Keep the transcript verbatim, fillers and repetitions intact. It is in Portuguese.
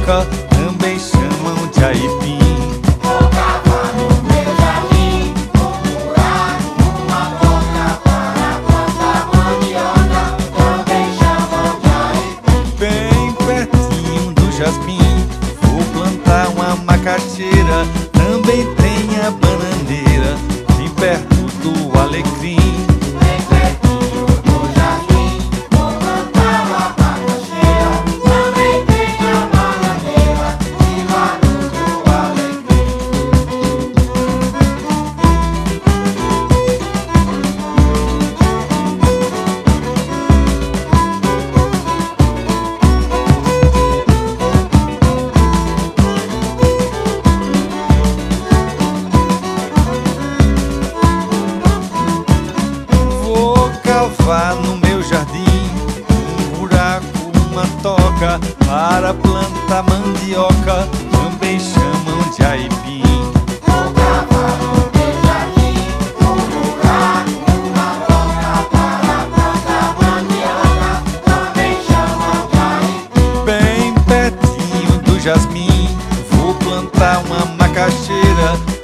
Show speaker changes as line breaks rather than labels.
mandioca, também chamam de aipim.
Vou cavar no meu jardim um buraco, uma boca para plantar mandioca, também chamam de aipim.
Bem pertinho do jasmim, vou plantar uma macaxeira, também tem a bananeira, bem perto do alecrim.
Bem pertinho do jardim, vou plantar uma macaxeira, também tem a bananeira, e lado do alecrim.
Vou cavar no meu jardim um buraco, uma toca para plantar mandioca, também chamam de aipim.
Vou cavar no meu jardim um buraco, uma boca para plantar mandioca, também chamam de aipim.
Bem pertinho do jasmim, vou plantar uma macaxeira,